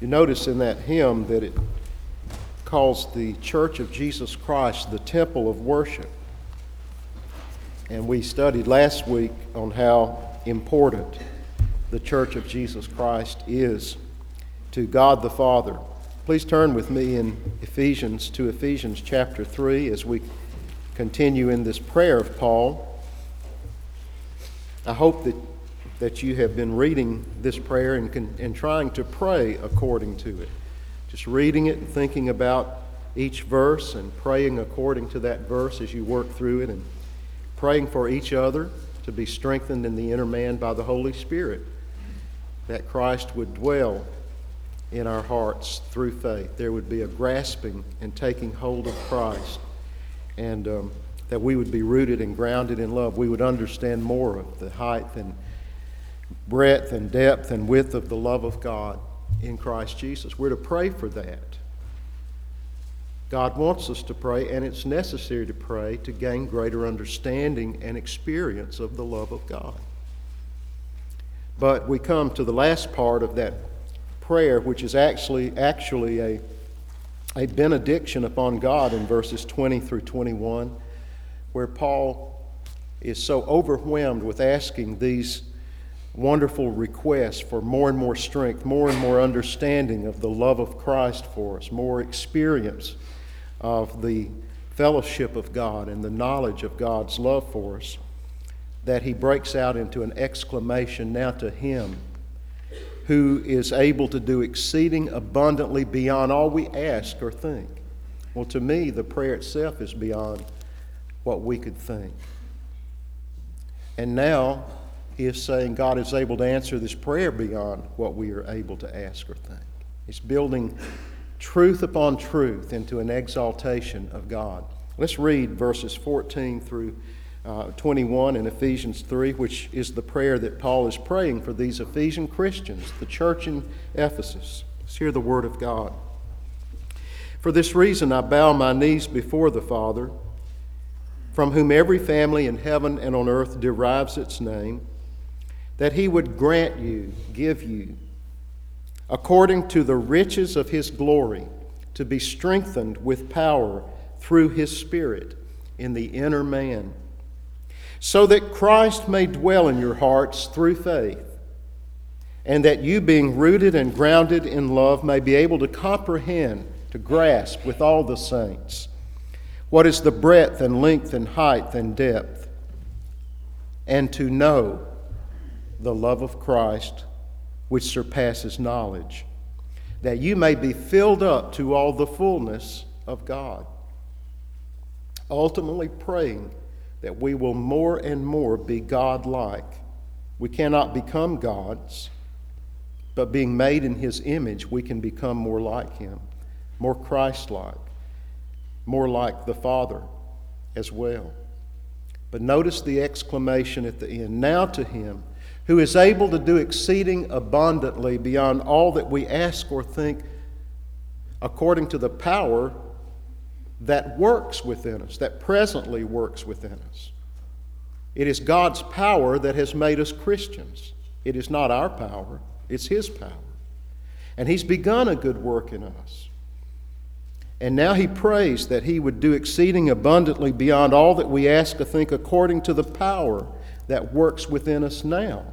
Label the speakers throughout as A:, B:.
A: You notice in that hymn that it calls the Church of Jesus Christ the temple of worship. And we studied last week on how important the Church of Jesus Christ is to God the Father. Please turn with me in Ephesians chapter 3 as we continue in this prayer of Paul. I hope that you have been reading this prayer and trying to pray according to it. Just reading it and thinking about each verse and praying according to that verse as you work through it, and praying for each other to be strengthened in the inner man by the Holy Spirit, that Christ would dwell in our hearts through faith. There would be a grasping and taking hold of Christ, and that we would be rooted and grounded in love. We would understand more of the height and breadth and depth and width of the love of God in Christ Jesus. We're to pray for that. God wants us to pray, and it's necessary to pray to gain greater understanding and experience of the love of God. But we come to the last part of that prayer, which is actually a benediction upon God in verses 20 through 21, where Paul is so overwhelmed with asking these wonderful requests for more and more strength, more and more understanding of the love of Christ for us, more experience of the fellowship of God and the knowledge of God's love for us, that he breaks out into an exclamation now to Him who is able to do exceeding abundantly beyond all we ask or think. Well, to me, the prayer itself is beyond what we could think. And now he is saying God is able to answer this prayer beyond what we are able to ask or think. He's building truth upon truth into an exaltation of God. Let's read verses 14 through 21 in Ephesians 3, which is the prayer that Paul is praying for these Ephesian Christians, the church in Ephesus. Let's hear the word of God. For this reason I bow my knees before the Father, from whom every family in heaven and on earth derives its name, that he would give you, according to the riches of his glory, to be strengthened with power through his Spirit in the inner man, so that Christ may dwell in your hearts through faith, and that you, being rooted and grounded in love, may be able to comprehend, to grasp with all the saints, what is the breadth and length and height and depth, and to know the love of Christ, which surpasses knowledge, that you may be filled up to all the fullness of God. Ultimately praying that we will more and more be God-like. We cannot become gods, but being made in His image, we can become more like Him, more Christ-like, more like the Father as well. But notice the exclamation at the end. Now to Him who is able to do exceeding abundantly beyond all that we ask or think, according to the power that works within us, that presently works within us. It is God's power that has made us Christians. It is not our power, it's His power. And He's begun a good work in us. And now he prays that he would do exceeding abundantly beyond all that we ask or think, according to the power that works within us now.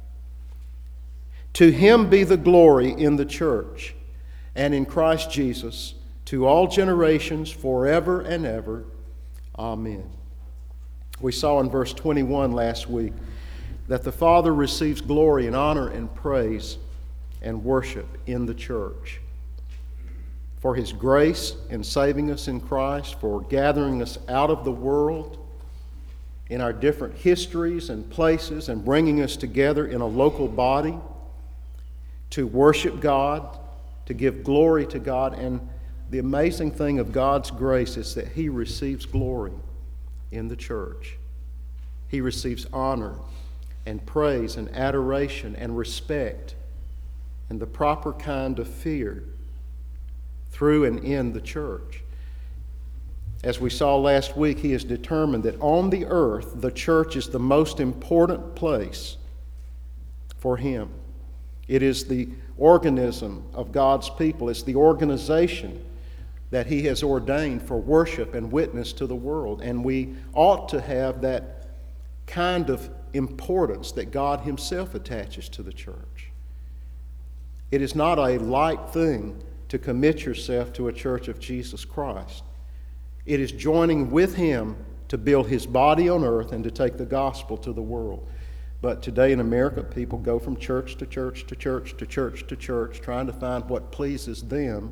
A: To Him be the glory in the church and in Christ Jesus to all generations forever and ever. Amen. We saw in verse 21 last week that the Father receives glory and honor and praise and worship in the church for His grace in saving us in Christ, for gathering us out of the world in our different histories and places and bringing us together in a local body to worship God, to give glory to God. And the amazing thing of God's grace is that He receives glory in the church. He receives honor and praise and adoration and respect and the proper kind of fear through and in the church. As we saw last week, He has determined that on the earth, the church is the most important place for Him. It is the organism of God's people. It's the organization that He has ordained for worship and witness to the world. And we ought to have that kind of importance that God Himself attaches to the church. It is not a light thing to commit yourself to a church of Jesus Christ. It is joining with Him to build His body on earth and to take the gospel to the world. But today in America, people go from church to church to church to church to church, trying to find what pleases them,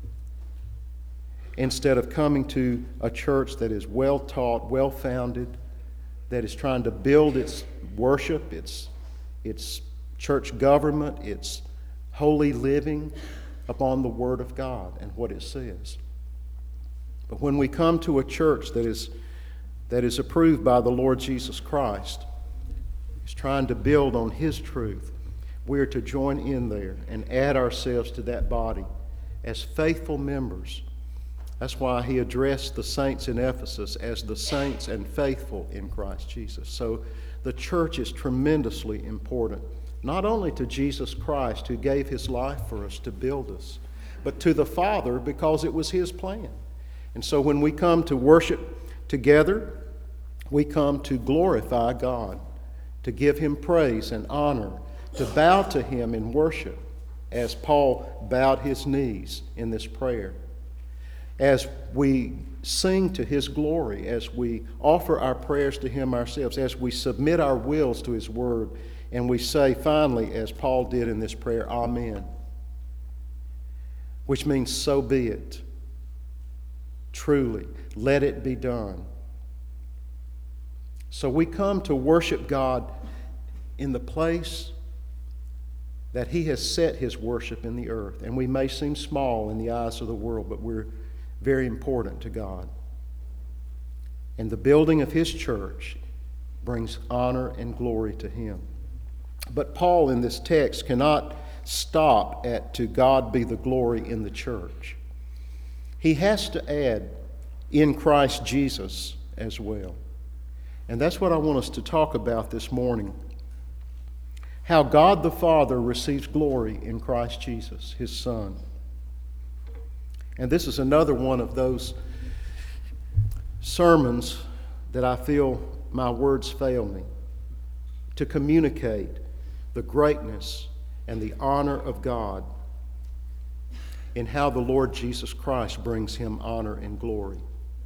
A: instead of coming to a church that is well taught, well founded, that is trying to build its worship, its church government, its holy living upon the Word of God and what it says. But when we come to a church that is approved by the Lord Jesus Christ, is trying to build on His truth, we are to join in there and add ourselves to that body as faithful members. That's why He addressed the saints in Ephesus as the saints and faithful in Christ Jesus. So the church is tremendously important, not only to Jesus Christ, who gave His life for us to build us, but to the Father, because it was His plan. And so when we come to worship together, we come to glorify God, to give Him praise and honor, to bow to Him in worship, as Paul bowed his knees in this prayer. As we sing to His glory, as we offer our prayers to Him ourselves, as we submit our wills to His Word, and we say finally, as Paul did in this prayer, Amen, which means so be it. Truly, let it be done. So we come to worship God in the place that He has set His worship in the earth. And we may seem small in the eyes of the world, but we're very important to God. And the building of His church brings honor and glory to Him. But Paul in this text cannot stop at "to God be the glory in the church." He has to add "in Christ Jesus" as well. And that's what I want us to talk about this morning. How God the Father receives glory in Christ Jesus, His Son. And this is another one of those sermons that I feel my words fail me to communicate the greatness and the honor of God in how the Lord Jesus Christ brings Him honor and glory.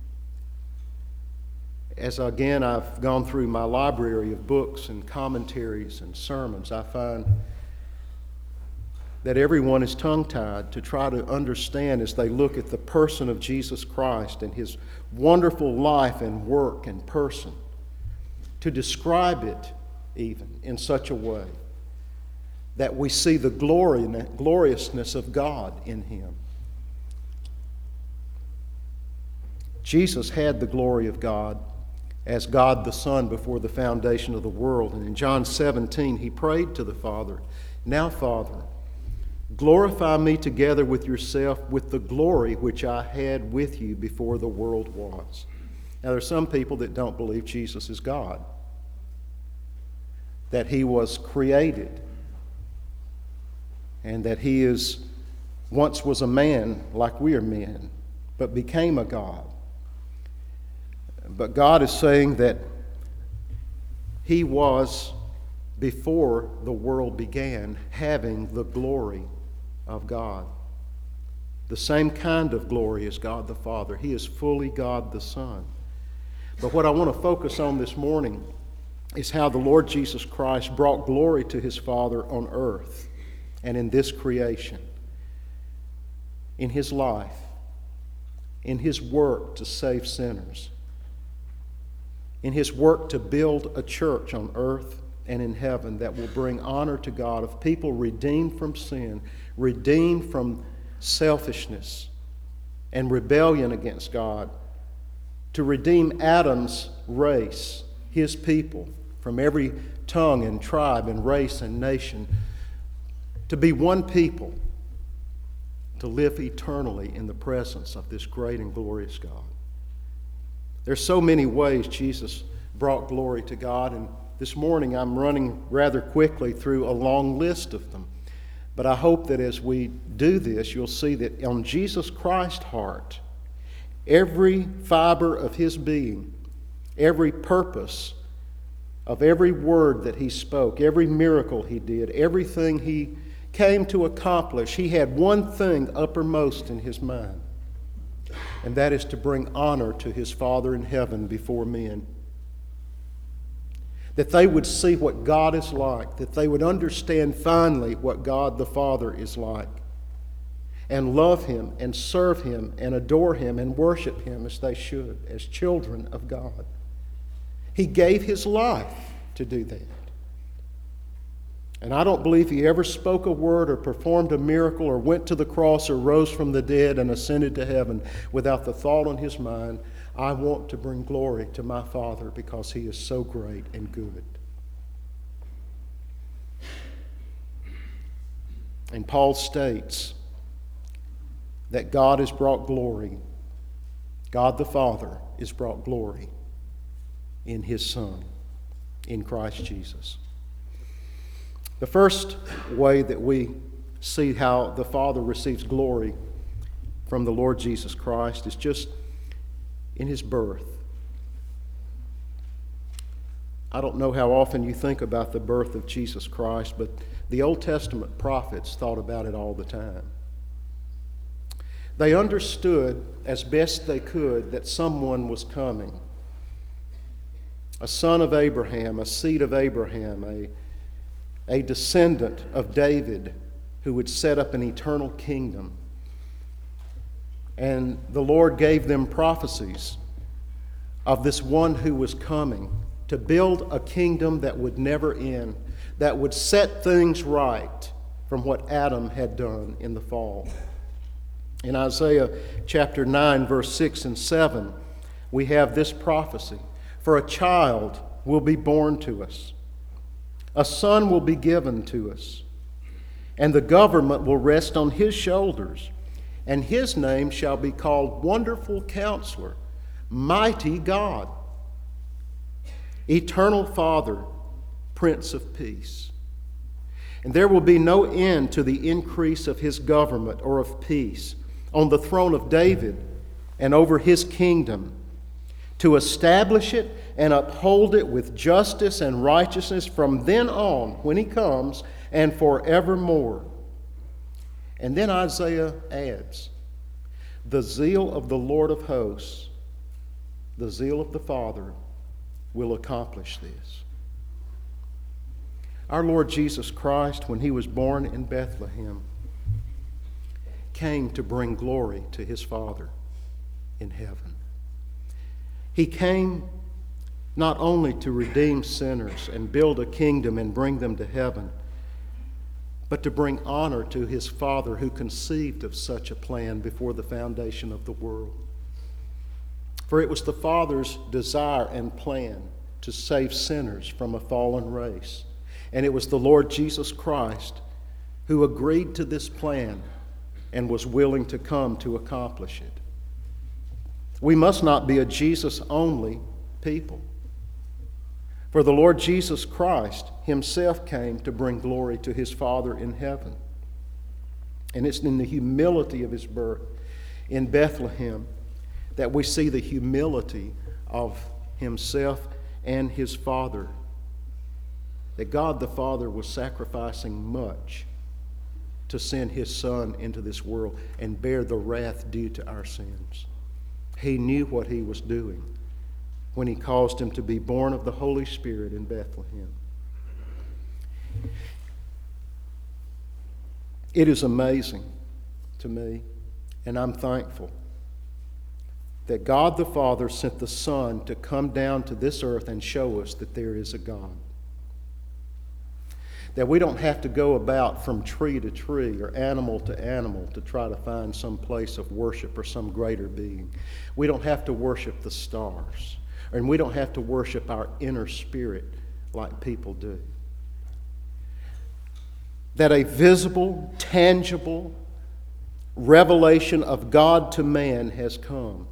A: As again I've gone through my library of books and commentaries and sermons, I find that everyone is tongue-tied to try to understand, as they look at the person of Jesus Christ and His wonderful life and work and person, to describe it even in such a way that we see the glory and the gloriousness of God in Him. Jesus had the glory of God as God the Son before the foundation of the world. And in John 17, He prayed to the Father, "Now, Father, glorify me together with yourself with the glory which I had with you before the world was." Now, there are some people that don't believe Jesus is God, that He was created, and that He once was a man like we are men, but became a God. But God is saying that He was, before the world began, having the glory of God. The same kind of glory as God the Father. He is fully God the Son. But what I want to focus on this morning is how the Lord Jesus Christ brought glory to His Father on earth and in this creation, in His life, in His work to save sinners, in His work to build a church on earth and in heaven that will bring honor to God, of people redeemed from sin, redeemed from selfishness and rebellion against God, to redeem Adam's race, his people, from every tongue and tribe and race and nation, to be one people, to live eternally in the presence of this great and glorious God. There's so many ways Jesus brought glory to God, and this morning I'm running rather quickly through a long list of them. But I hope that as we do this, you'll see that on Jesus Christ's heart, every fiber of his being, every purpose of every word that he spoke, every miracle he did, everything he came to accomplish, he had one thing uppermost in his mind, and that is to bring honor to his Father in heaven before men. That they would see what God is like, that they would understand finally what God the Father is like, and love him and serve him and adore him and worship him as they should, as children of God. He gave his life to do that. And I don't believe he ever spoke a word or performed a miracle or went to the cross or rose from the dead and ascended to heaven without the thought on his mind, I want to bring glory to my Father because he is so great and good. And Paul states that God has brought glory. God the Father has brought glory in his Son, in Christ Jesus. The first way that we see how the Father receives glory from the Lord Jesus Christ is just in his birth. I don't know how often you think about the birth of Jesus Christ, but the Old Testament prophets thought about it all the time. They understood as best they could that someone was coming. A son of Abraham, a seed of Abraham, a descendant of David who would set up an eternal kingdom. And the Lord gave them prophecies of this one who was coming to build a kingdom that would never end, that would set things right from what Adam had done in the fall. In Isaiah chapter 9, verse 6 and 7, we have this prophecy. For a child will be born to us. A son will be given to us. And the government will rest on his shoulders. And his name shall be called Wonderful Counselor, Mighty God, Eternal Father, Prince of Peace. And there will be no end to the increase of his government or of peace on the throne of David and over his kingdom, to establish it and uphold it with justice and righteousness from then on, when he comes, and forevermore. And then Isaiah adds, the zeal of the Lord of hosts, the zeal of the Father, will accomplish this. Our Lord Jesus Christ, when he was born in Bethlehem, came to bring glory to his Father in heaven. He came not only to redeem sinners and build a kingdom and bring them to heaven, but to bring honor to his Father who conceived of such a plan before the foundation of the world. For it was the Father's desire and plan to save sinners from a fallen race. And it was the Lord Jesus Christ who agreed to this plan and was willing to come to accomplish it. We must not be a Jesus-only people. For the Lord Jesus Christ himself came to bring glory to his Father in heaven. And it's in the humility of his birth in Bethlehem that we see the humility of himself and his Father. That God the Father was sacrificing much to send his Son into this world and bear the wrath due to our sins. He knew what he was doing when he caused him to be born of the Holy Spirit in Bethlehem. It is amazing to me, and I'm thankful, that God the Father sent the Son to come down to this earth and show us that there is a God. That we don't have to go about from tree to tree or animal to animal to try to find some place of worship or some greater being. We don't have to worship the stars, and we don't have to worship our inner spirit like people do. That a visible, tangible revelation of God to man has come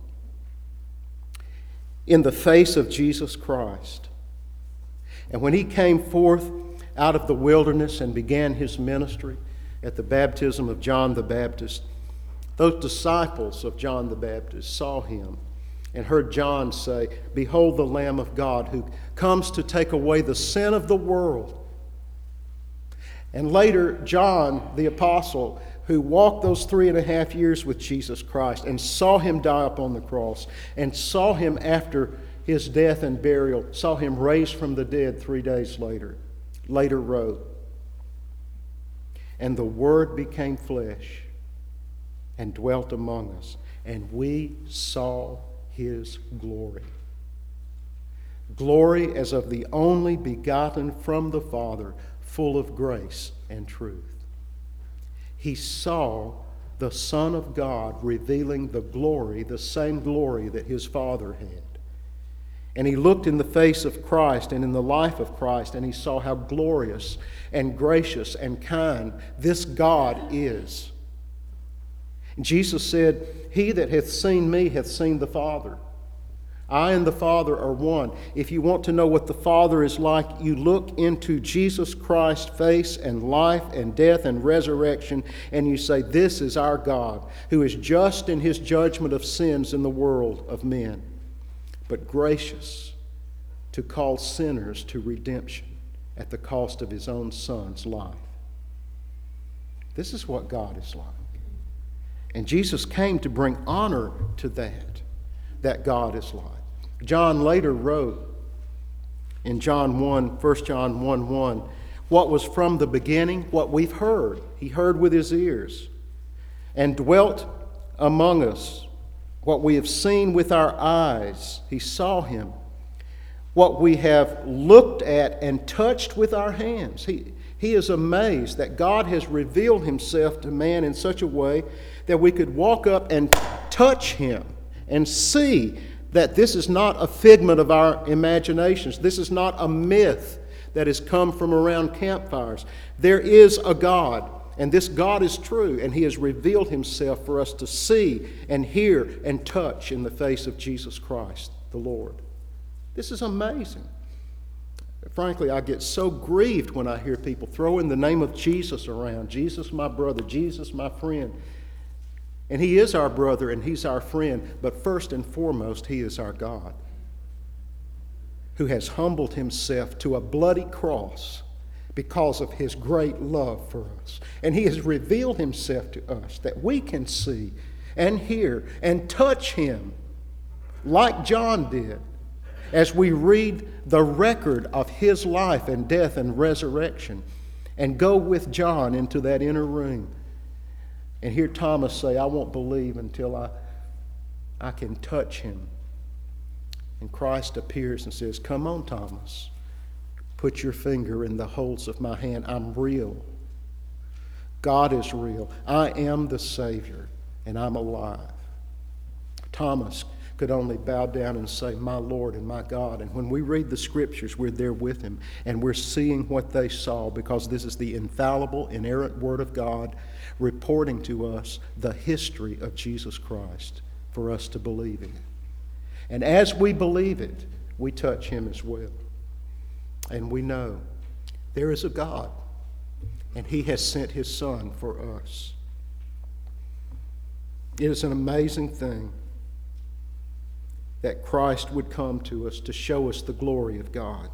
A: in the face of Jesus Christ. And when he came forth out of the wilderness and began his ministry, at the baptism of John the Baptist, those disciples of John the Baptist saw him and heard John say, "Behold the Lamb of God who comes to take away the sin of the world." And later, John the apostle, who walked those 3.5 years with Jesus Christ and saw him die upon the cross and saw him after his death and burial, saw him raised from the dead 3 days later wrote, "And the Word became flesh and dwelt among us, and we saw his glory. Glory as of the only begotten from the Father, full of grace and truth." He saw the Son of God revealing the glory, the same glory that his Father had. And he looked in the face of Christ and in the life of Christ, and he saw how glorious and gracious and kind this God is. And Jesus said, "He that hath seen me hath seen the Father. I and the Father are one." If you want to know what the Father is like, you look into Jesus Christ's face and life and death and resurrection, and you say, "This is our God, who is just in his judgment of sins in the world of men, but gracious to call sinners to redemption at the cost of his own Son's life." This is what God is like. And Jesus came to bring honor to that God is like. John later wrote in 1 John 1:1, "What was from the beginning, what we've heard, he heard with his ears, and dwelt among us. What we have seen with our eyes, he saw him. What we have looked at and touched with our hands." He is amazed that God has revealed himself to man in such a way that we could walk up and touch him and see that this is not a figment of our imaginations. This is not a myth that has come from around campfires. There is a God, and this God is true, and he has revealed himself for us to see and hear and touch in the face of Jesus Christ, the Lord. This is amazing. Frankly, I get so grieved when I hear people throwing the name of Jesus around. Jesus, my brother. Jesus, my friend. And he is our brother and he's our friend, but first and foremost, he is our God, who has humbled himself to a bloody cross because of his great love for us. And he has revealed himself to us that we can see and hear and touch him like John did as we read the record of his life and death and resurrection and go with John into that inner room and hear Thomas say, "I won't believe until I can touch him." And Christ appears and says, "Come on, Thomas. Put your finger in the holes of my hand. I'm real. God is real. I am the Savior, and I'm alive." Thomas could only bow down and say, "My Lord and my God." And when we read the Scriptures, we're there with him, and we're seeing what they saw, because this is the infallible, inerrant Word of God reporting to us the history of Jesus Christ for us to believe in. And as we believe it, we touch him as well. And we know there is a God, and he has sent his Son for us. It is an amazing thing that Christ would come to us to show us the glory of God.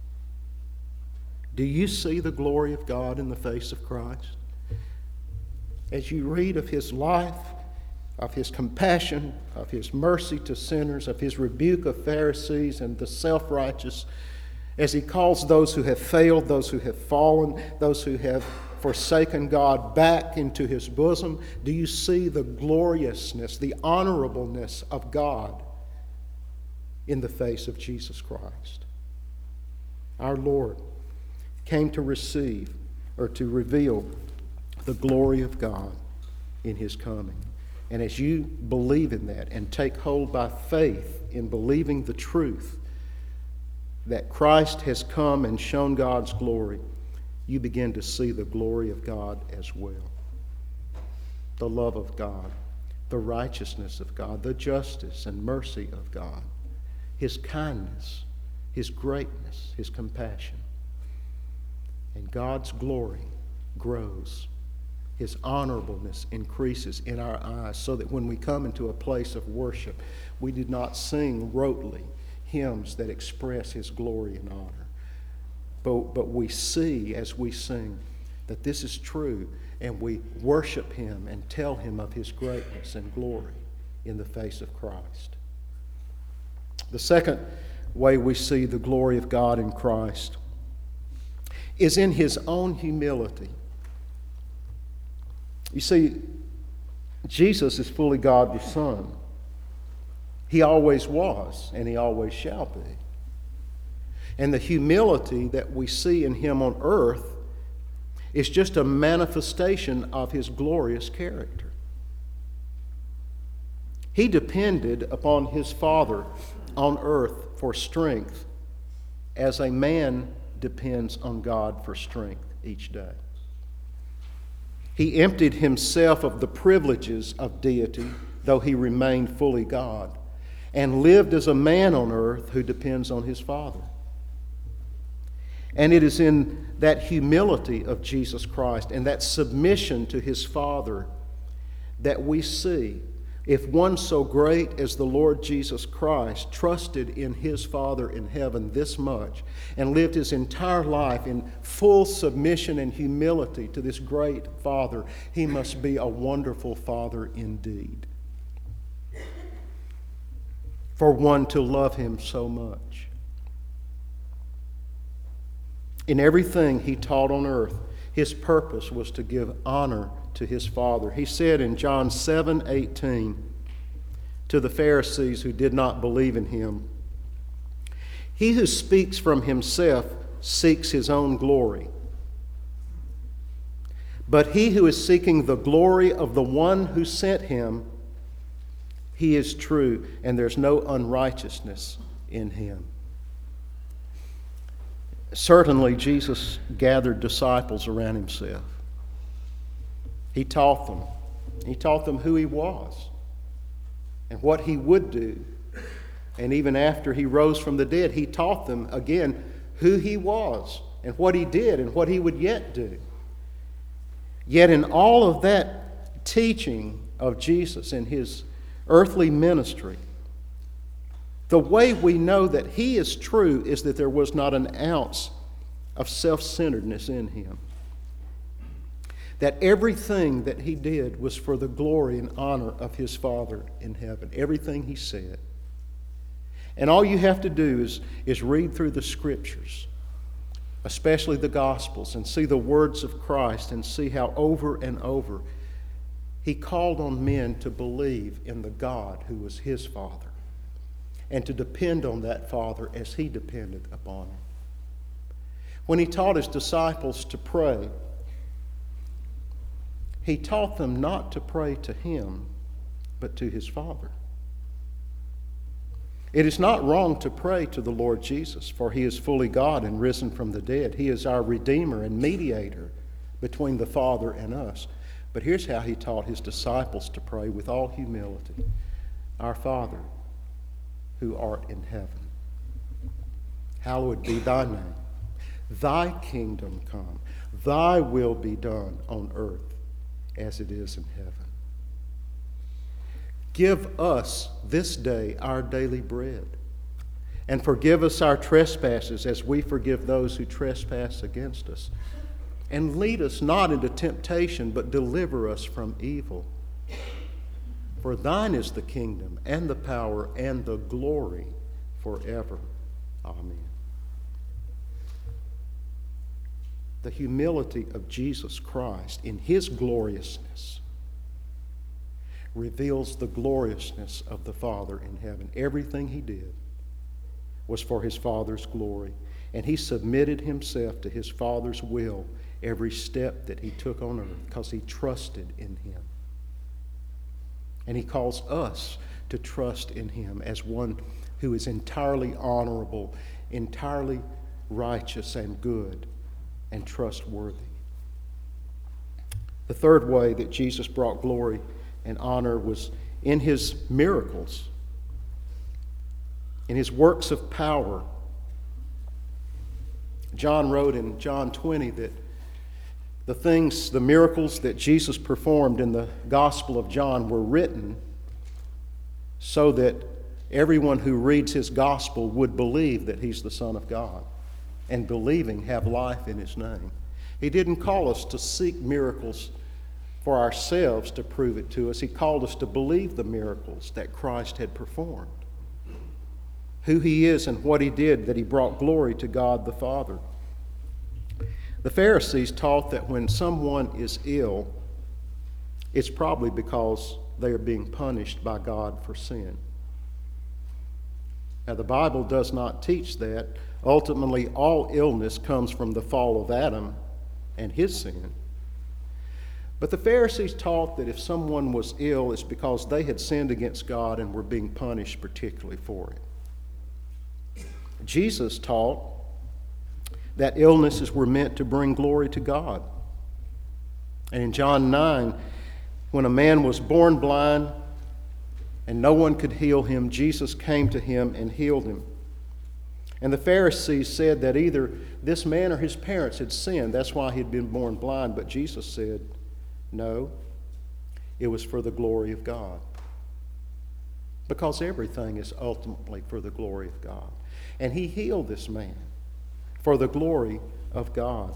A: Do you see the glory of God in the face of Christ? As you read of his life, of his compassion, of his mercy to sinners, of his rebuke of Pharisees and the self-righteous, as he calls those who have failed, those who have fallen, those who have forsaken God back into his bosom, do you see the gloriousness, the honorableness of God in the face of Jesus Christ? Our Lord came to receive or to reveal the glory of God in his coming. And as you believe in that and take hold by faith in believing the truth that Christ has come and shown God's glory, you begin to see the glory of God as well. The love of God, the righteousness of God, the justice and mercy of God, his kindness, his greatness, his compassion. And God's glory grows His honorableness increases in our eyes so that when we come into a place of worship, we do not sing rotely hymns that express His glory and honor. But we see as we sing that this is true, and we worship Him and tell Him of His greatness and glory in the face of Christ. The second way we see the glory of God in Christ is in His own humility. You see, Jesus is fully God the Son. He always was, and He always shall be. And the humility that we see in Him on earth is just a manifestation of His glorious character. He depended upon His Father on earth for strength as a man depends on God for strength each day. He emptied Himself of the privileges of deity, though He remained fully God, and lived as a man on earth who depends on His Father. And it is in that humility of Jesus Christ and that submission to His Father that we see if one so great as the Lord Jesus Christ trusted in His Father in heaven this much and lived His entire life in full submission and humility to this great Father, He must be a wonderful Father indeed. For one to love Him so much. In everything He taught on earth, His purpose was to give honor to His Father. He said in John 7:18 to the Pharisees who did not believe in Him, "He who speaks from himself seeks his own glory. But he who is seeking the glory of the one who sent him, he is true, and there's no unrighteousness in him." Certainly, Jesus gathered disciples around Himself. He taught them. He taught them who He was and what He would do. And even after He rose from the dead, He taught them again who He was and what He did and what He would yet do. Yet in all of that teaching of Jesus in His earthly ministry, the way we know that He is true is that there was not an ounce of self-centeredness in Him. That everything that He did was for the glory and honor of His Father in heaven. Everything He said. And all you have to do is read through the Scriptures, especially the Gospels, and see the words of Christ and see how over and over He called on men to believe in the God who was His Father and to depend on that Father as He depended upon Him. When He taught His disciples to pray, He taught them not to pray to Him, but to His Father. It is not wrong to pray to the Lord Jesus, for He is fully God and risen from the dead. He is our Redeemer and mediator between the Father and us. But here's how He taught His disciples to pray with all humility. Our Father, who art in heaven, hallowed be Thy name. Thy kingdom come. Thy will be done on earth as it is in heaven. Give us this day our daily bread, and forgive us our trespasses as we forgive those who trespass against us. And lead us not into temptation, but deliver us from evil. For Thine is the kingdom and the power and the glory forever. Amen. The humility of Jesus Christ in His gloriousness reveals the gloriousness of the Father in heaven. Everything He did was for His Father's glory, and He submitted Himself to His Father's will every step that He took on earth because He trusted in Him. And He calls us to trust in Him as one who is entirely honorable, entirely righteous and good and trustworthy. The third way that Jesus brought glory and honor was in His miracles, in His works of power. John wrote in John 20 that The miracles that Jesus performed in the Gospel of John were written so that everyone who reads his Gospel would believe that he's the Son of God, and believing have life in his name. He didn't call us to seek miracles for ourselves to prove it to us. He called us to believe the miracles that Christ had performed, who he is and what he did, that he brought glory to God the Father. The Pharisees taught that when someone is ill, it's probably because they are being punished by God for sin. Now, the Bible does not teach that. Ultimately, all illness comes from the fall of Adam and his sin. But the Pharisees taught that if someone was ill, it's because they had sinned against God and were being punished particularly for it. Jesus taught that illnesses were meant to bring glory to God. And in John 9, when a man was born blind and no one could heal him, Jesus came to him and healed him. And the Pharisees said that either this man or his parents had sinned, that's why he'd been born blind. But Jesus said, no, it was for the glory of God. Because everything is ultimately for the glory of God. And he healed this man for the glory of God.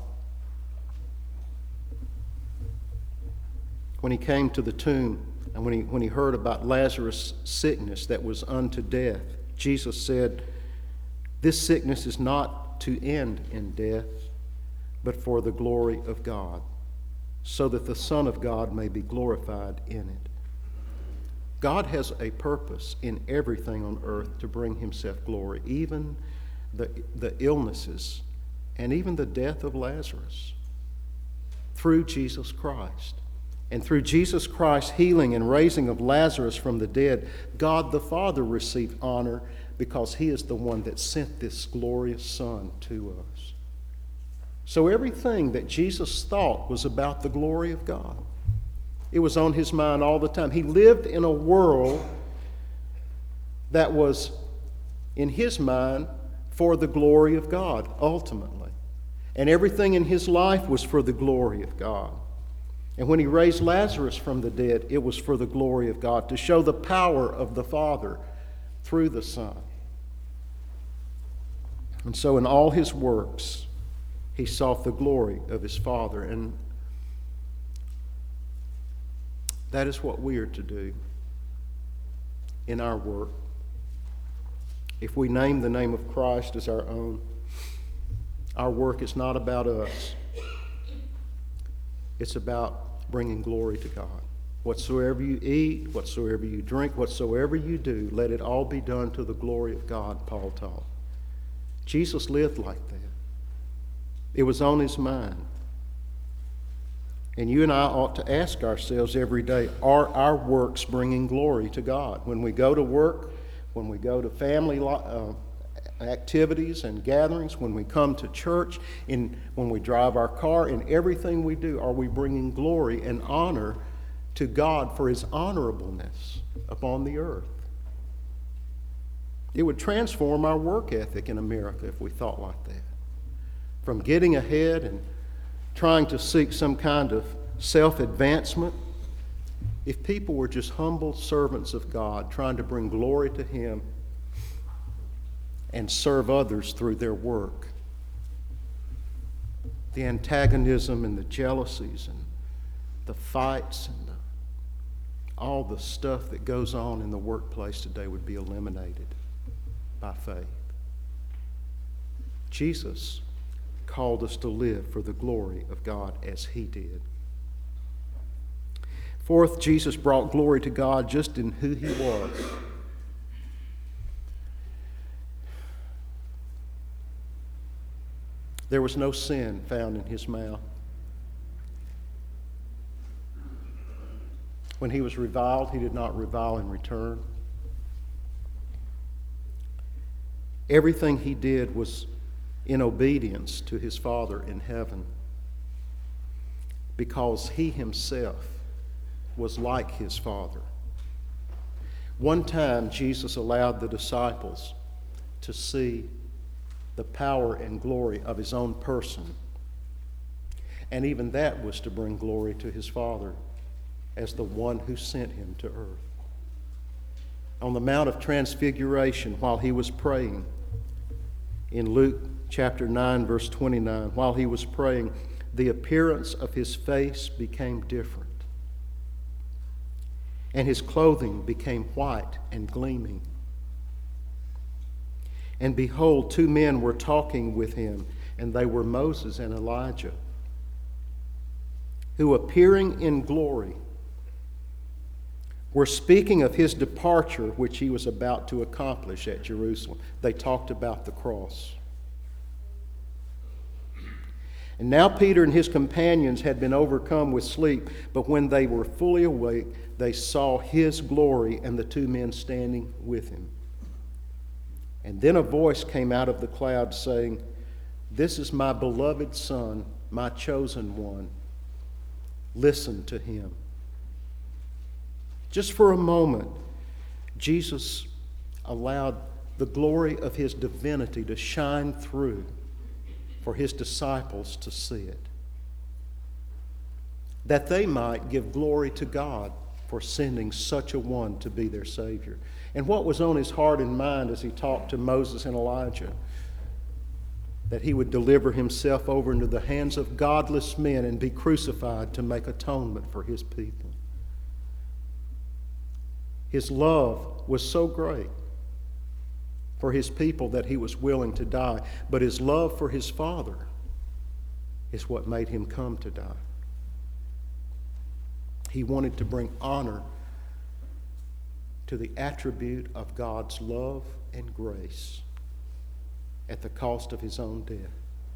A: When he came to the tomb and when he heard about Lazarus' sickness that was unto death, Jesus said, this sickness is not to end in death, but for the glory of God, so that the Son of God may be glorified in it. God has a purpose in everything on earth to bring himself glory, even the illnesses and even the death of Lazarus, through Jesus Christ. And through Jesus Christ's healing and raising of Lazarus from the dead, God the Father received honor because he is the one that sent this glorious Son to us. So everything that Jesus thought was about the glory of God. It was on his mind all the time. He lived in a world that was, in his mind, for the glory of God, ultimately. And everything in his life was for the glory of God. And when he raised Lazarus from the dead, it was for the glory of God, to show the power of the Father through the Son. And so in all his works, he sought the glory of his Father. And that is what we are to do in our work. If we name the name of Christ as our own, our work is not about us. It's about bringing glory to God. Whatsoever you eat, whatsoever you drink, whatsoever you do, let it all be done to the glory of God, Paul taught. Jesus lived like that. It was on his mind. And you and I ought to ask ourselves every day, are our works bringing glory to God? When we go to work, when we go to family activities and gatherings, when we come to church, when we drive our car, in everything we do, are we bringing glory and honor to God for his honorableness upon the earth? It would transform our work ethic in America if we thought like that. From getting ahead and trying to seek some kind of self-advancement, if people were just humble servants of God trying to bring glory to him and serve others through their work, the antagonism and the jealousies and the fights and all the stuff that goes on in the workplace today would be eliminated by faith. Jesus called us to live for the glory of God as he did. Fourth, Jesus brought glory to God just in who he was. There was no sin found in his mouth. When he was reviled, he did not revile in return. Everything he did was in obedience to his Father in heaven, because he himself was like his Father. One time, Jesus allowed the disciples to see the power and glory of his own person. And even that was to bring glory to his Father as the one who sent him to earth. On the Mount of Transfiguration, while he was praying, in Luke chapter 9, verse 29, while he was praying, the appearance of his face became different, and his clothing became white and gleaming. And behold, two men were talking with him, and they were Moses and Elijah, who, appearing in glory, were speaking of his departure, which he was about to accomplish at Jerusalem. They talked about the cross. And now Peter and his companions had been overcome with sleep, but when they were fully awake, they saw his glory and the two men standing with him. And then a voice came out of the cloud saying, "This is my beloved Son, my chosen one. Listen to him." Just for a moment, Jesus allowed the glory of his divinity to shine through for his disciples to see it, that they might give glory to God for sending such a one to be their Savior. And what was on his heart and mind as he talked to Moses and Elijah? That he would deliver himself over into the hands of godless men and be crucified to make atonement for his people. His love was so great for his people that he was willing to die, but his love for his Father is what made him come to die. He wanted to bring honor to the attribute of God's love and grace at the cost of his own death.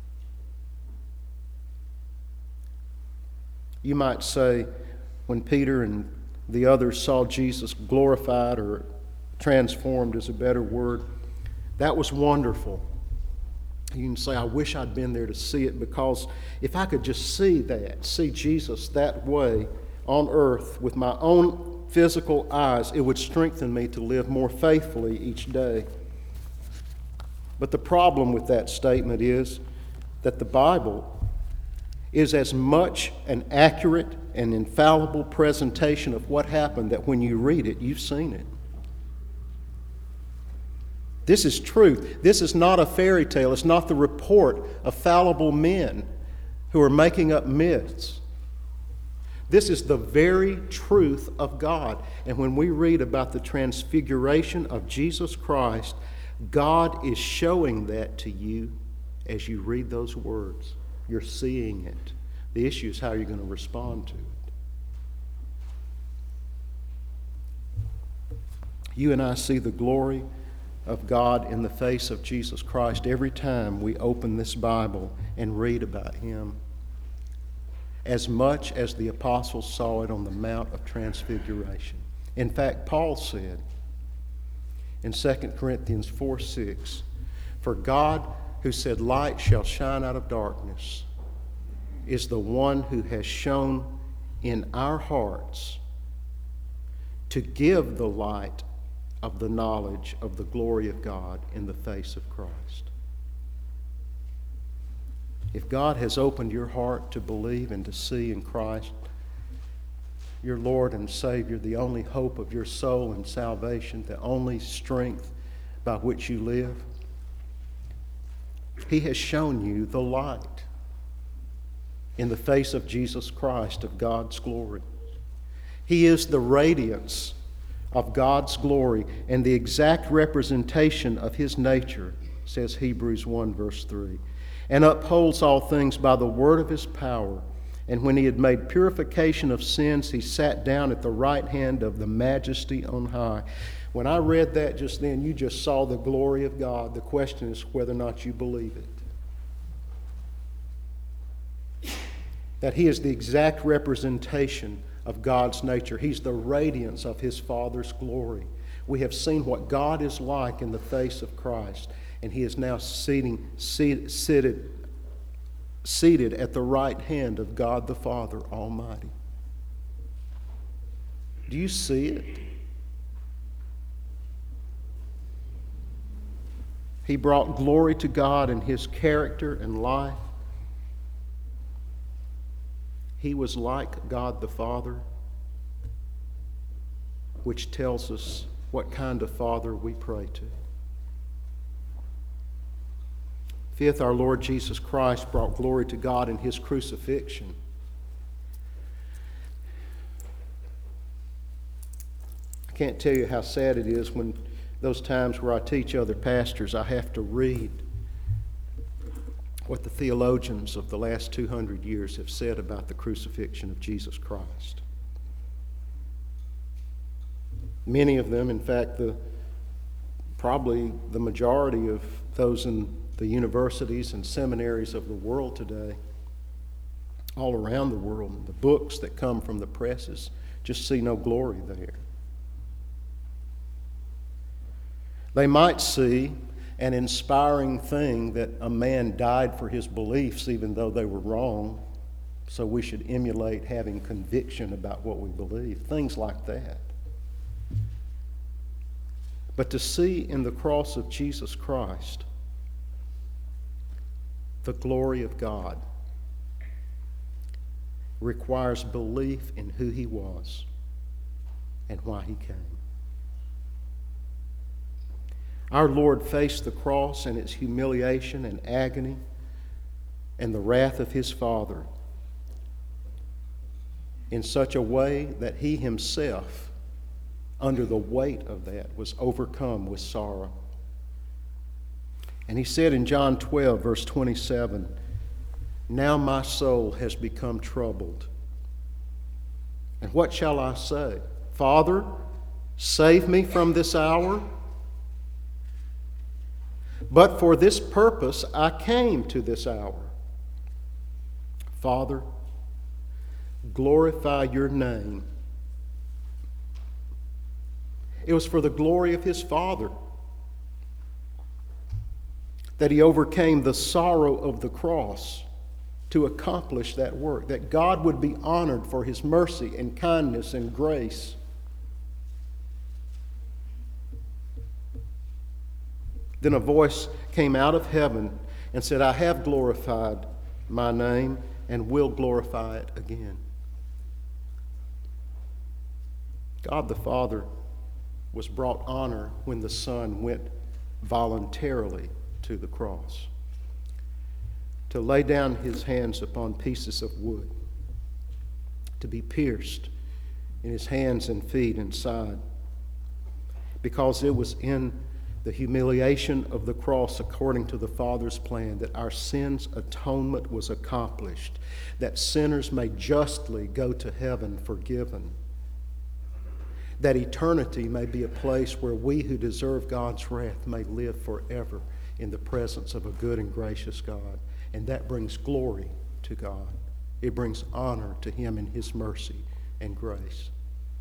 A: You might say, when Peter and the others saw Jesus glorified, or transformed is a better word, that was wonderful. You can say, I wish I'd been there to see it, because if I could just see that, see Jesus that way on earth with my own physical eyes, it would strengthen me to live more faithfully each day. But the problem with that statement is that the Bible is as much an accurate and infallible presentation of what happened that when you read it, you've seen it. This is truth. This is not a fairy tale. It's not the report of fallible men who are making up myths. This is the very truth of God. And when we read about the transfiguration of Jesus Christ, God is showing that to you as you read those words. You're seeing it. The issue is how you're going to respond to it. You and I see the glory of God in the face of Jesus Christ every time we open this Bible and read about him, as much as the apostles saw it on the Mount of Transfiguration. In fact, Paul said in 2 Corinthians 4:6, "For God, who said, 'Light shall shine out of darkness,' is the one who has shone in our hearts to give the light of the knowledge of the glory of God in the face of Christ." If God has opened your heart to believe and to see in Christ, your Lord and Savior, the only hope of your soul and salvation, the only strength by which you live, he has shown you the light in the face of Jesus Christ of God's glory. He is the radiance of God's glory and the exact representation of his nature, says Hebrews 1 verse 3, and upholds all things by the word of his power. And when he had made purification of sins, he sat down at the right hand of the Majesty on high. When I read that just then, you just saw the glory of God. The question is whether or not you believe it. That he is the exact representation of God's nature. He's the radiance of his Father's glory. We have seen what God is like in the face of Christ, and he is now seated at the right hand of God the Father Almighty. Do you see it? He brought glory to God in his character and life. He was like God the Father, which tells us what kind of Father we pray to. Fifth, our Lord Jesus Christ brought glory to God in His crucifixion. I can't tell you how sad it is when those times where I teach other pastors, I have to read what the theologians of the last 200 years have said about the crucifixion of Jesus Christ. Many of them, in fact, probably the majority of those in the universities and seminaries of the world today, all around the world, the books that come from the presses, just see no glory there. They might see an inspiring thing that a man died for his beliefs even though they were wrong, so we should emulate having conviction about what we believe, things like that. But to see in the cross of Jesus Christ the glory of God requires belief in who He was and why He came. Our Lord faced the cross and its humiliation and agony and the wrath of His Father in such a way that He Himself, under the weight of that, was overcome with sorrow. And He said in John 12, verse 27, "Now my soul has become troubled. And what shall I say? Father, save me from this hour? But for this purpose I came to this hour. Father, glorify your name." It was for the glory of His Father that He overcame the sorrow of the cross to accomplish that work, that God would be honored for His mercy and kindness and grace. Then a voice came out of heaven and said, "I have glorified my name and will glorify it again." God the Father was brought honor when the Son went voluntarily to the cross to lay down His hands upon pieces of wood, to be pierced in His hands and feet and side, because it was in the humiliation of the cross, according to the Father's plan, that our sins' atonement was accomplished, that sinners may justly go to heaven forgiven, that eternity may be a place where we who deserve God's wrath may live forever in the presence of a good and gracious God. And that brings glory to God. It brings honor to Him in His mercy and grace.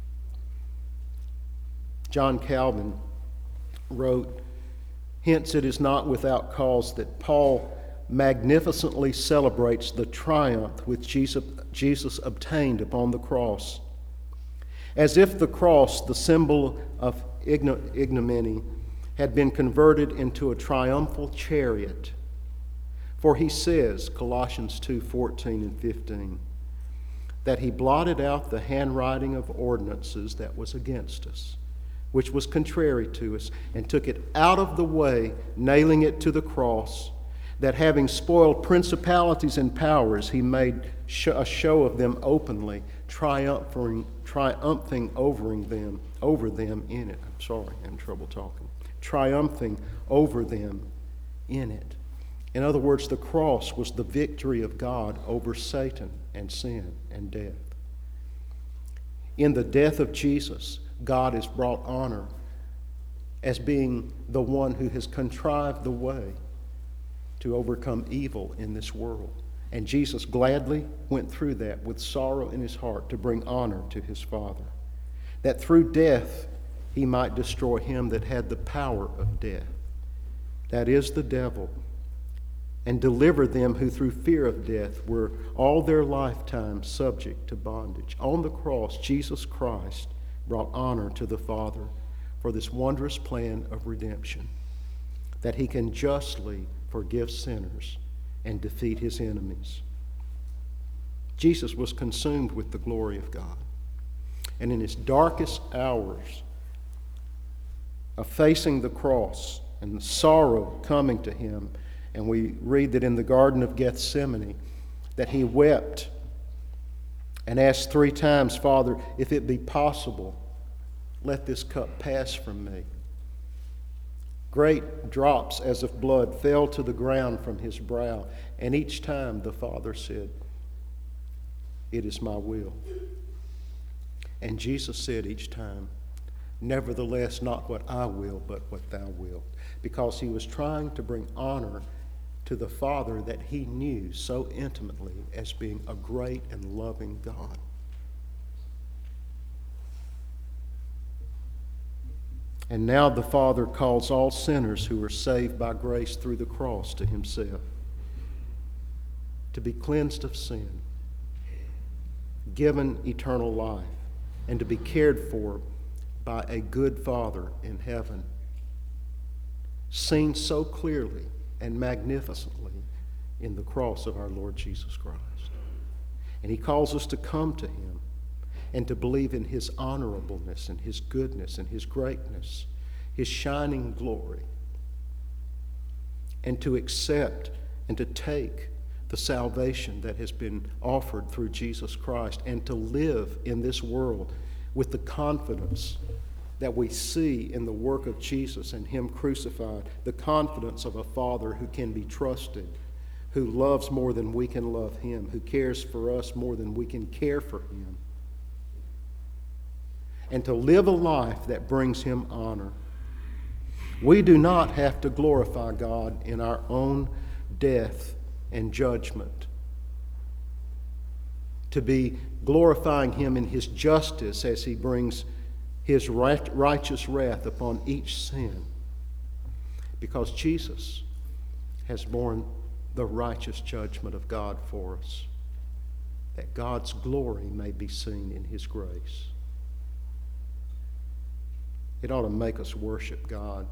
A: John Calvin wrote, "Hence it is not without cause that Paul magnificently celebrates the triumph which Jesus obtained upon the cross, as if the cross, the symbol of ignominy, had been converted into a triumphal chariot. For he says, Colossians 2:14 and 15, that He blotted out the handwriting of ordinances that was against us, which was contrary to us, and took it out of the way, nailing it to the cross, that having spoiled principalities and powers, He made a show of them openly, triumphing over them in it." I'm sorry, I'm in trouble talking. Triumphing over them in it. In other words, the cross was the victory of God over Satan and sin and death. In the death of Jesus, God has brought honor as being the one who has contrived the way to overcome evil in this world. And Jesus gladly went through that with sorrow in His heart to bring honor to His Father, that through death He might destroy him that had the power of death, that is, the devil, and deliver them who through fear of death were all their lifetime subject to bondage. On the cross, Jesus Christ brought honor to the Father for this wondrous plan of redemption, that He can justly forgive sinners and defeat His enemies. Jesus was consumed with the glory of God. And in his darkest hours of facing the cross and the sorrow coming to him, and we read that in the Garden of Gethsemane, that he wept and asked 3 times, Father, if it be possible, let this cup pass from me. Great drops as of blood fell to the ground from his brow, and each time the Father said, it is my will. And Jesus said each time, nevertheless, not what I will, but what thou wilt. Because he was trying to bring honor to the Father that he knew so intimately as being a great and loving God. And now the Father calls all sinners who are saved by grace through the cross to himself, to be cleansed of sin, given eternal life, and to be cared for by a good Father in heaven, seen so clearly and magnificently in the cross of our Lord Jesus Christ. And he calls us to come to him and to believe in his honorableness and his goodness and his greatness, his shining glory, and to accept and to take the salvation that has been offered through Jesus Christ, and to live in this world with the confidence that we see in the work of Jesus and him crucified, the confidence of a Father who can be trusted, who loves more than we can love him, who cares for us more than we can care for him, and to live a life that brings him honor. We do not have to glorify God in our own death and judgment, to be glorifying him in his justice as he brings his righteous wrath upon each sin, because Jesus has borne the righteous judgment of God for us, that God's glory may be seen in his grace. It ought to make us worship God,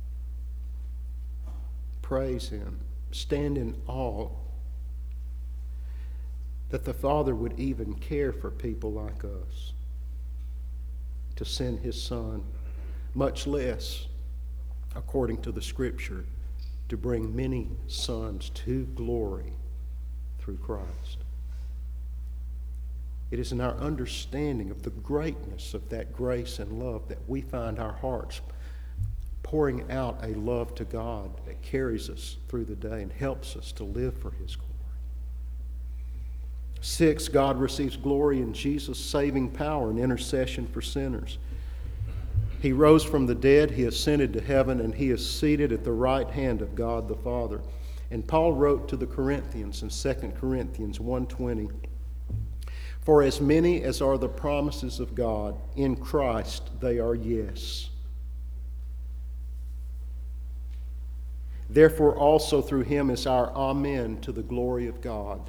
A: praise him, stand in awe that the Father would even care for people like us, to send his Son, much less, according to the Scripture, to bring many sons to glory through Christ. It is in our understanding of the greatness of that grace and love that we find our hearts pouring out a love to God that carries us through the day and helps us to live for his glory. 6, God receives glory in Jesus' saving power and intercession for sinners. He rose from the dead, he ascended to heaven, and he is seated at the right hand of God the Father. And Paul wrote to the Corinthians in 2 Corinthians 1:20, for as many as are the promises of God, in Christ they are yes. Therefore also through him is our amen to the glory of God.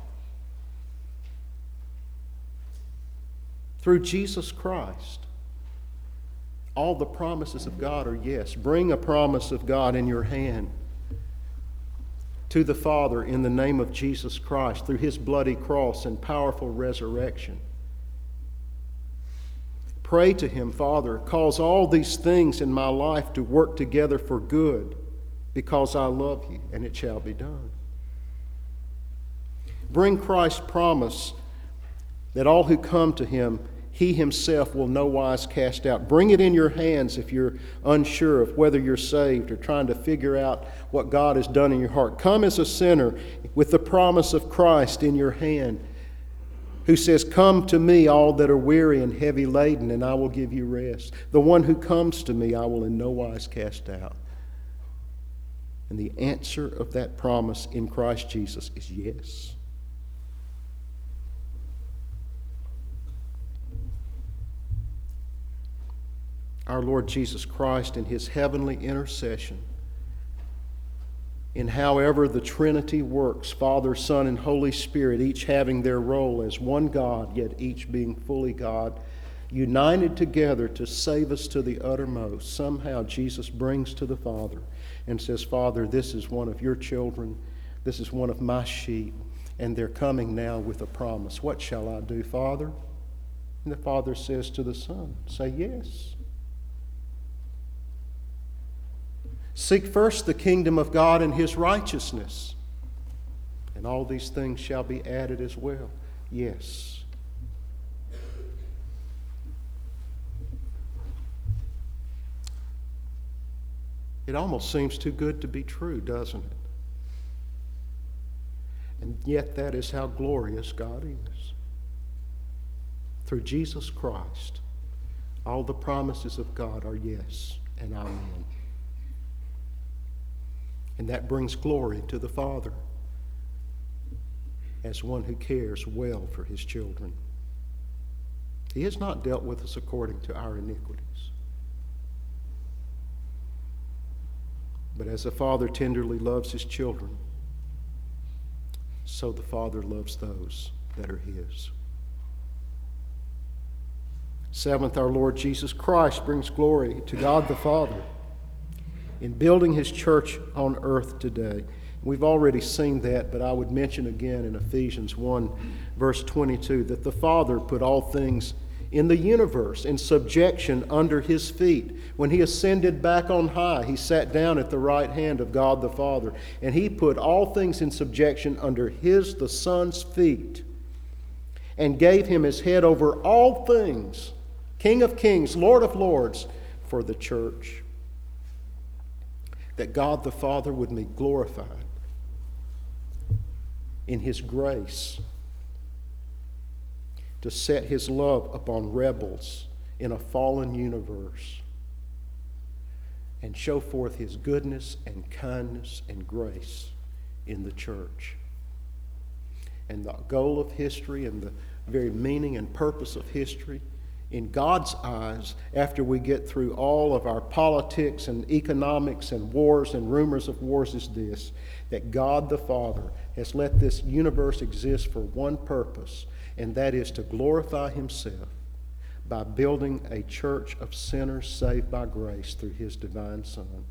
A: Through Jesus Christ, all the promises of God are yes. Bring a promise of God in your hand to the Father in the name of Jesus Christ through his bloody cross and powerful resurrection. Pray to him, Father, cause all these things in my life to work together for good because I love you, and it shall be done. Bring Christ's promise that all who come to him, he himself will no wise cast out. Bring it in your hands if you're unsure of whether you're saved or trying to figure out what God has done in your heart. Come as a sinner with the promise of Christ in your hand, who says, come to me, all that are weary and heavy laden, and I will give you rest. The one who comes to me, I will in no wise cast out. And the answer of that promise in Christ Jesus is yes. Our Lord Jesus Christ, in his heavenly intercession, in however the Trinity works, Father, Son, and Holy Spirit, each having their role as one God, yet each being fully God, united together to save us to the uttermost, somehow Jesus brings to the Father and says, Father, this is one of your children. This is one of my sheep. And they're coming now with a promise. What shall I do, Father? And the Father says to the Son, say yes. Seek first the kingdom of God and His righteousness, and all these things shall be added as well. Yes. It almost seems too good to be true, doesn't it? And yet that is how glorious God is. Through Jesus Christ, all the promises of God are yes and amen. And that brings glory to the Father as one who cares well for His children. He has not dealt with us according to our iniquities. But as a father tenderly loves his children, so the Father loves those that are His. Seventh, our Lord Jesus Christ brings glory to God the Father in building His church on earth today. We've already seen that, but I would mention again in Ephesians 1, verse 22, that the Father put all things in the universe in subjection under His feet. When He ascended back on high, He sat down at the right hand of God the Father, and He put all things in subjection under His, the Son's, feet, and gave Him as head over all things, King of kings, Lord of lords, for the church. That God the Father would be glorified in His grace to set His love upon rebels in a fallen universe and show forth His goodness and kindness and grace in the church. And the goal of history and the very meaning and purpose of history in God's eyes, after we get through all of our politics and economics and wars and rumors of wars, is this: that God the Father has let this universe exist for one purpose, and that is to glorify Himself by building a church of sinners saved by grace through His divine Son.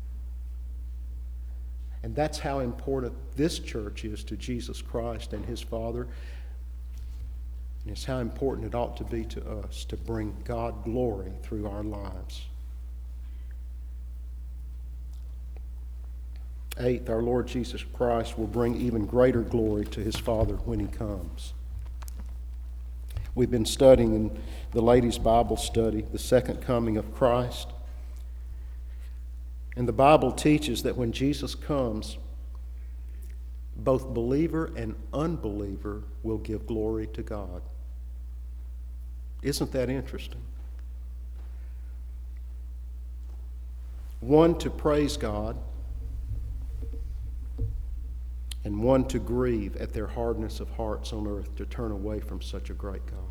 A: And that's how important this church is to Jesus Christ and His Father. And it's how important it ought to be to us to bring God glory through our lives. Eighth, our Lord Jesus Christ will bring even greater glory to His Father when He comes. We've been studying in the ladies' Bible study the second coming of Christ. And the Bible teaches that when Jesus comes, both believer and unbeliever will give glory to God. Isn't that interesting? One to praise God, and one to grieve at their hardness of hearts on earth to turn away from such a great God.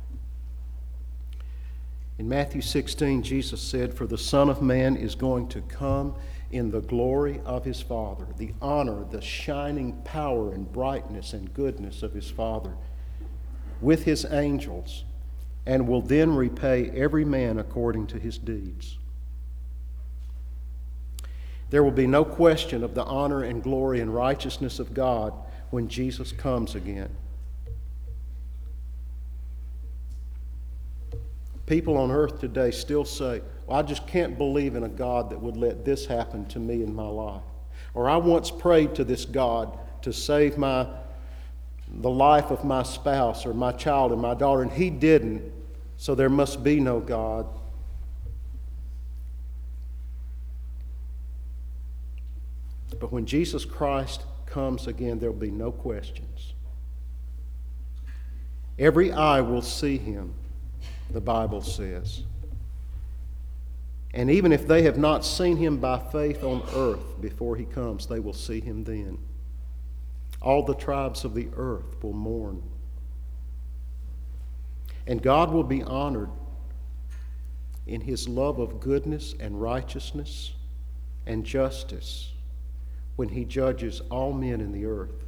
A: In Matthew 16, Jesus said, "For the Son of Man is going to come in the glory of His Father," the honor, the shining power and brightness and goodness of His Father, with His angels, and will then repay every man according to his deeds. There will be no question of the honor and glory and righteousness of God when Jesus comes again. People on earth today still say, "Well, I just can't believe in a God that would let this happen to me in my life." Or, "I once prayed to this God to save the life of my spouse or my child or my daughter, and He didn't, so there must be no God." But when Jesus Christ comes again, there will be no questions. Every eye will see Him, the Bible says. And even if they have not seen Him by faith on earth before He comes, they will see Him then. All the tribes of the earth will mourn. And God will be honored in His love of goodness and righteousness and justice when He judges all men in the earth.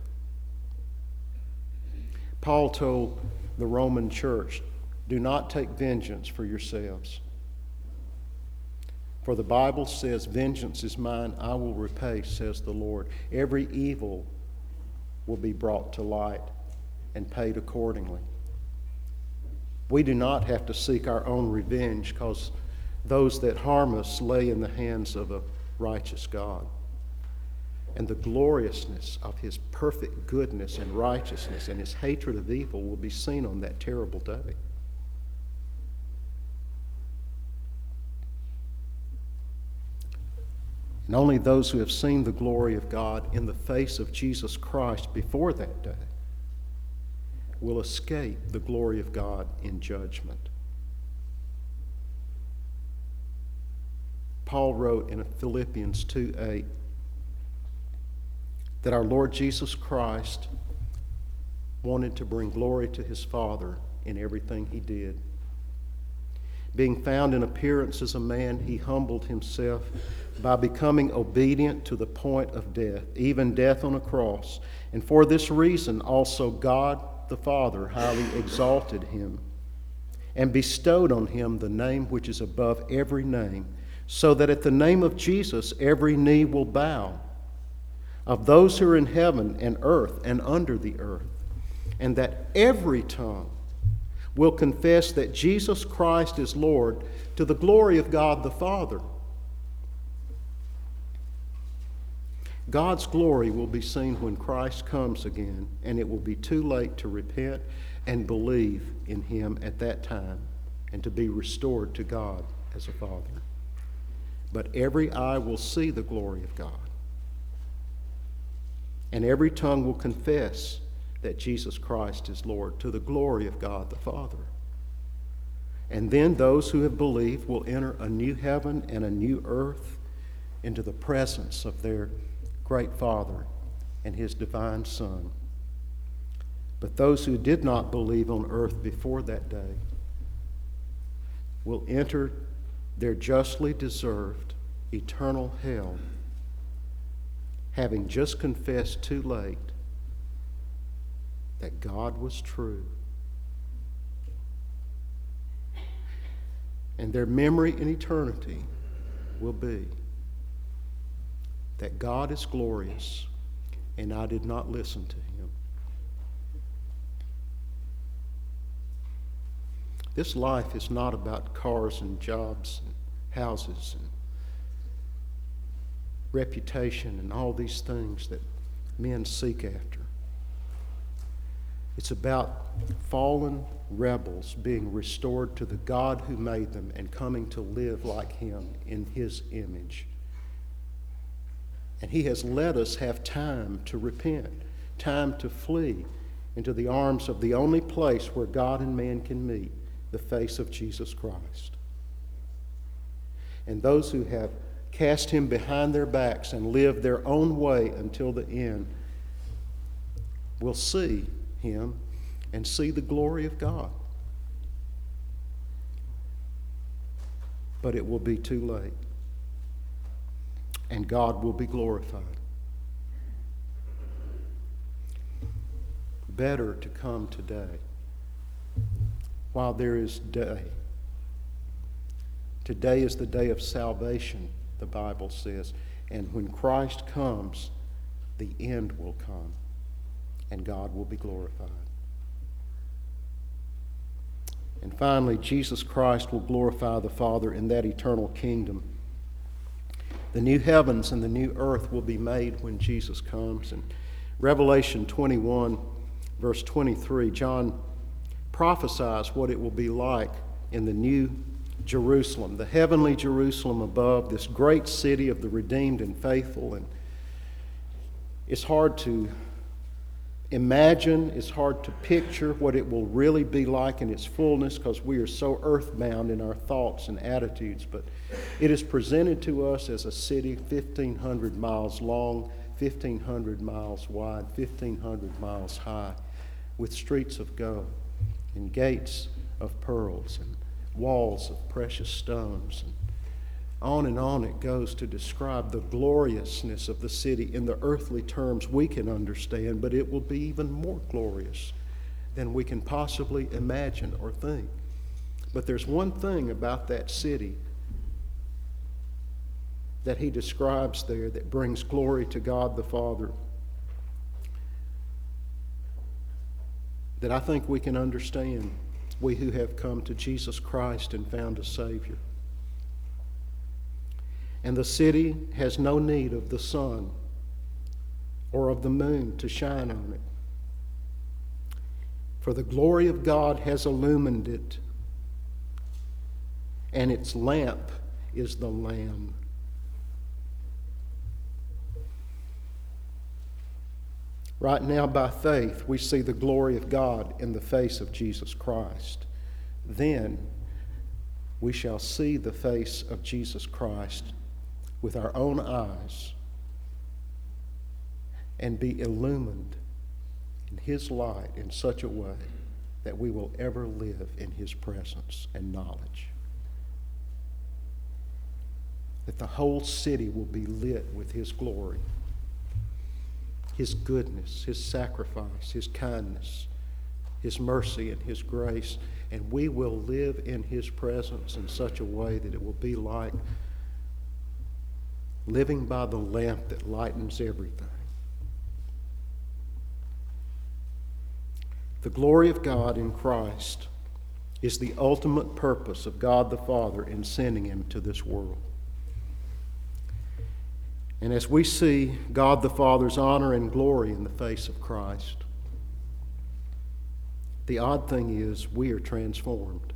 A: Paul told the Roman church, "Do not take vengeance for yourselves. For the Bible says, 'Vengeance is mine, I will repay,' says the Lord. Every evil will be brought to light and paid accordingly. We do not have to seek our own revenge, because those that harm us lay in the hands of a righteous God. And the gloriousness of his perfect goodness and righteousness and his hatred of evil will be seen on that terrible day. And only those who have seen the glory of God in the face of Jesus Christ before that day will escape the glory of God in judgment. Paul wrote in Philippians 2:8 that our Lord Jesus Christ wanted to bring glory to his Father in everything he did. Being found in appearance as a man, he humbled himself by becoming obedient to the point of death, even death on a cross. And for this reason also God the Father highly exalted him and bestowed on him the name which is above every name, so that at the name of Jesus every knee will bow, of those who are in heaven and earth and under the earth, and that every tongue will confess that Jesus Christ is Lord, to the glory of God the Father. God's glory will be seen when Christ comes again, and it will be too late to repent and believe in him at that time and to be restored to God as a Father. But every eye will see the glory of God, and every tongue will confess that Jesus Christ is Lord, to the glory of God the Father. And then those who have believed will enter a new heaven and a new earth into the presence of their great Father and his divine Son. But those who did not believe on earth before that day will enter their justly deserved eternal hell, having just confessed too late that God was true. And their memory in eternity will be that God is glorious and I did not listen to him. This life is not about cars and jobs and houses and reputation and all these things that men seek after. It's about fallen rebels being restored to the God who made them and coming to live like him in his image. And he has let us have time to repent, time to flee into the arms of the only place where God and man can meet, the face of Jesus Christ. And those who have cast him behind their backs and lived their own way until the end will see him and see the glory of God. But it will be too late, and God will be glorified. Better to come today while there is day. Today is the day of salvation, the Bible says, and when Christ comes, the end will come, and God will be glorified. And finally, Jesus Christ will glorify the Father in that eternal kingdom. The new heavens and the new earth will be made when Jesus comes. In Revelation 21, verse 23, John prophesies what it will be like in the new Jerusalem, the heavenly Jerusalem above, this great city of the redeemed and faithful. And it's hard to imagine, it's hard to picture what it will really be like in its fullness, because we are so earthbound in our thoughts and attitudes. But it is presented to us as a city 1,500 miles long, 1,500 miles wide, 1,500 miles high, with streets of gold and gates of pearls and walls of precious stones. And on it goes to describe the gloriousness of the city in the earthly terms we can understand, but it will be even more glorious than we can possibly imagine or think. But there's one thing about that city that he describes there that brings glory to God the Father. that I think we can understand, we who have come to Jesus Christ and found a Savior. And the city has no need of the sun or of the moon to shine on it, for the glory of God has illumined it, and its lamp is the Lamb. Right now, by faith, we see the glory of God in the face of Jesus Christ. Then we shall see the face of Jesus Christ with our own eyes and be illumined in His light in such a way that we will ever live in His presence and knowledge. That the whole city will be lit with His glory, His goodness, His sacrifice, His kindness, His mercy, and His grace. And we will live in His presence in such a way that it will be like living by the lamp that lightens everything. The glory of God in Christ is the ultimate purpose of God the Father in sending Him to this world. And as we see God the Father's honor and glory in the face of Christ, the odd thing is we are transformed.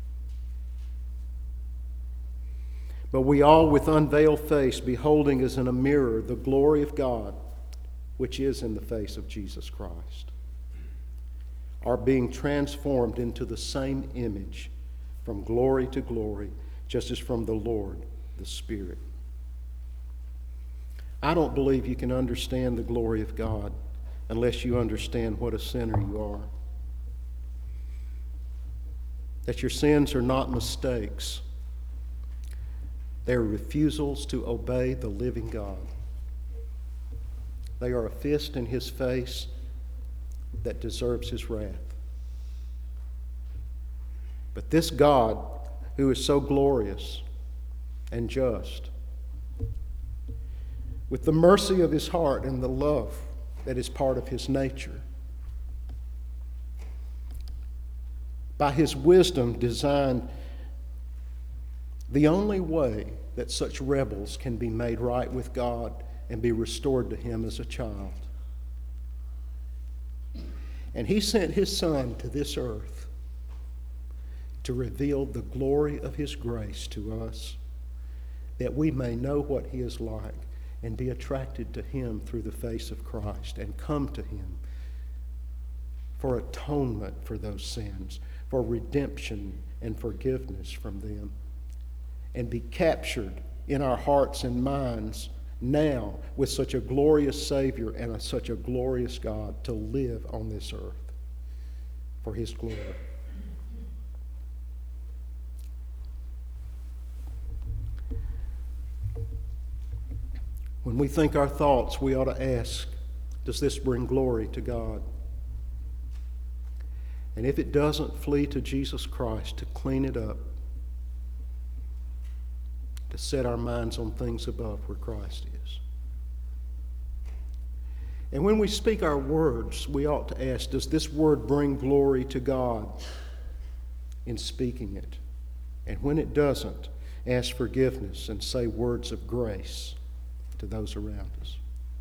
A: But we all, with unveiled face, beholding as in a mirror the glory of God, which is in the face of Jesus Christ, are being transformed into the same image from glory to glory, just as from the Lord, the Spirit. I don't believe you can understand the glory of God unless you understand what a sinner you are. That your sins are not mistakes. They are refusals to obey the living God. They are a fist in His face that deserves His wrath. But this God, who is so glorious and just, with the mercy of His heart and the love that is part of His nature, by His wisdom designed the only way that such rebels can be made right with God and be restored to Him as a child. And He sent His Son to this earth to reveal the glory of His grace to us, that we may know what He is like and be attracted to Him through the face of Christ and come to Him for atonement for those sins, for redemption and forgiveness from them, and be captured in our hearts and minds now with such a glorious Savior and such a glorious God to live on this earth for His glory. When we think our thoughts, we ought to ask, does this bring glory to God? And if it doesn't, flee to Jesus Christ to clean it up, to set our minds on things above where Christ is. And when we speak our words, we ought to ask, does this word bring glory to God in speaking it? And when it doesn't, ask forgiveness and say words of grace to those around us.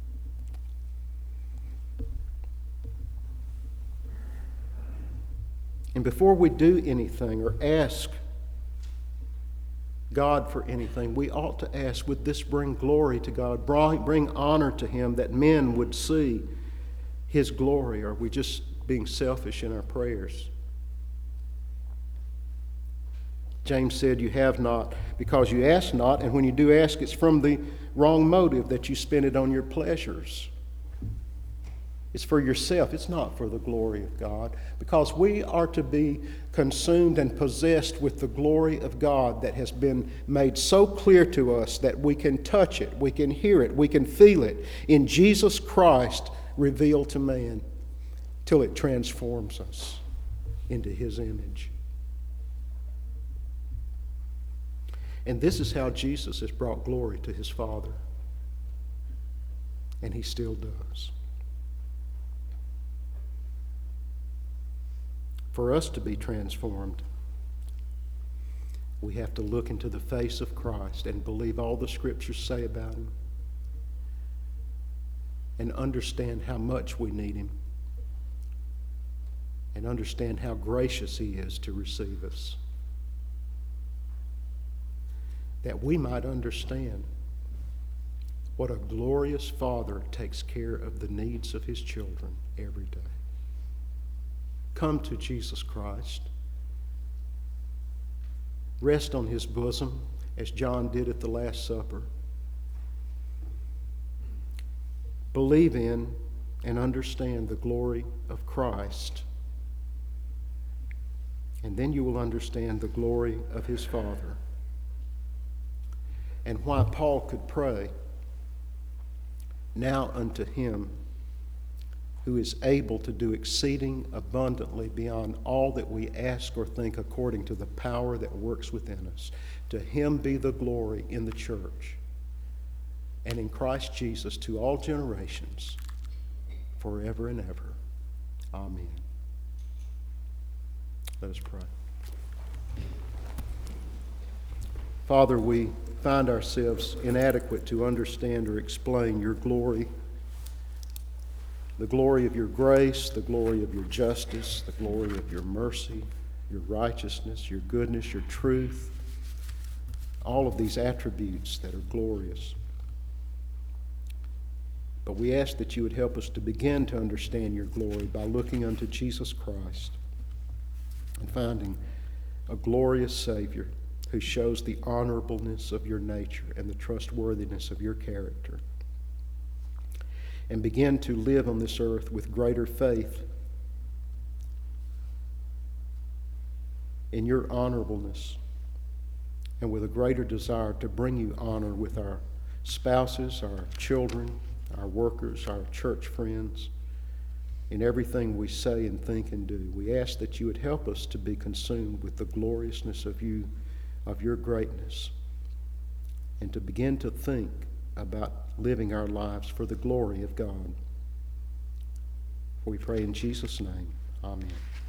A: And before we do anything or ask God for anything, we ought to ask, would this bring glory to God, bring honor to Him, that men would see His glory? Or are we just being selfish in our prayers? James said, you have not because you ask not, and when you do ask, it's from the wrong motive, that you spend it on your pleasures. It's for yourself. It's not for the glory of God, because we are to be consumed and possessed with the glory of God that has been made so clear to us that we can touch it, we can hear it, we can feel it in Jesus Christ revealed to man till it transforms us into His image. And this is how Jesus has brought glory to His Father. And He still does. For us to be transformed, we have to look into the face of Christ and believe all the Scriptures say about Him and understand how much we need Him and understand how gracious He is to receive us, that we might understand what a glorious Father takes care of the needs of His children every day. Come to Jesus Christ. Rest on His bosom, as John did at the Last Supper. Believe in and understand the glory of Christ, and then you will understand the glory of His Father, and why Paul could pray, "Now unto Him who is able to do exceeding abundantly beyond all that we ask or think, according to the power that works within us. To Him be the glory in the church and in Christ Jesus to all generations, forever and ever. Amen." Let us pray. Father, we find ourselves inadequate to understand or explain your glory, the glory of your grace, the glory of your justice, the glory of your mercy, your righteousness, your goodness, your truth, all of these attributes that are glorious. But we ask that you would help us to begin to understand your glory by looking unto Jesus Christ and finding a glorious Savior who shows the honorableness of your nature and the trustworthiness of your character, and begin to live on this earth with greater faith in your honorableness and with a greater desire to bring you honor with our spouses, our children, our workers, our church friends, in everything we say and think and do. We ask that you would help us to be consumed with the gloriousness of you, of your greatness, and to begin to think about living our lives for the glory of God. We pray in Jesus' name. Amen.